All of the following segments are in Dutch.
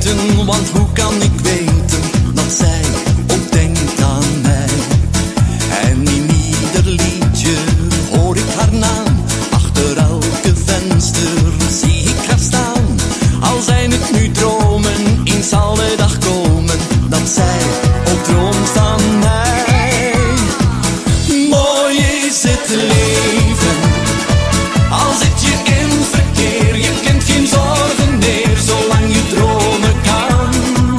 vergeten, want hoe kan ik weten dat zij ook denkt aan mij? En in ieder liedje hoor ik haar naam, achter elke venster zie ik haar staan. Al zijn het nu dromen, eens zal de dag komen dat zij ook droomt aan mij. Mooi is het leven, al zit je in verkeer, je kent geen zorgen meer, zolang je dromen kan.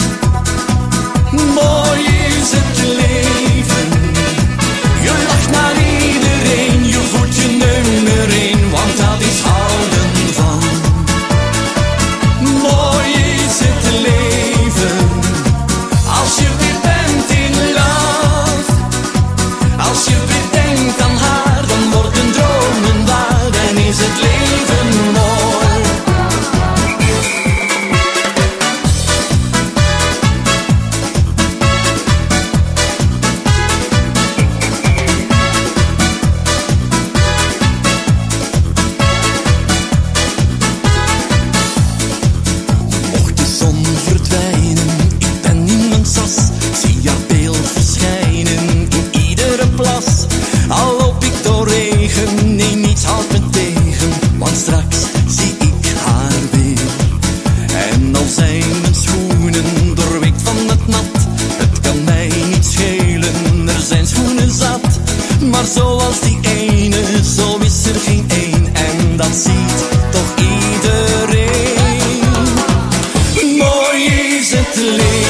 Mooi is het leven, je lacht naar iedereen, je voelt je nummer 1, want dat is houden van. Mooi is het leven, als je weer bent in love, als je weer denkt aan haar, dan worden dromen waar en is het leven mooi. Mocht de zon verdwijnen, ik ben in mijn sas, zie haar beeld verschijnen in iedere plas. Al loop ik door regen, nee niets houdt me tegen, want straks zie ik haar weer. En al zijn mijn schoenen doorweekt van het nat, het kan mij niet schelen, er zijn schoenen zat. Maar zoals die ene, zo is er geen één, en dat ziet toch iedereen. Mooi is het leven.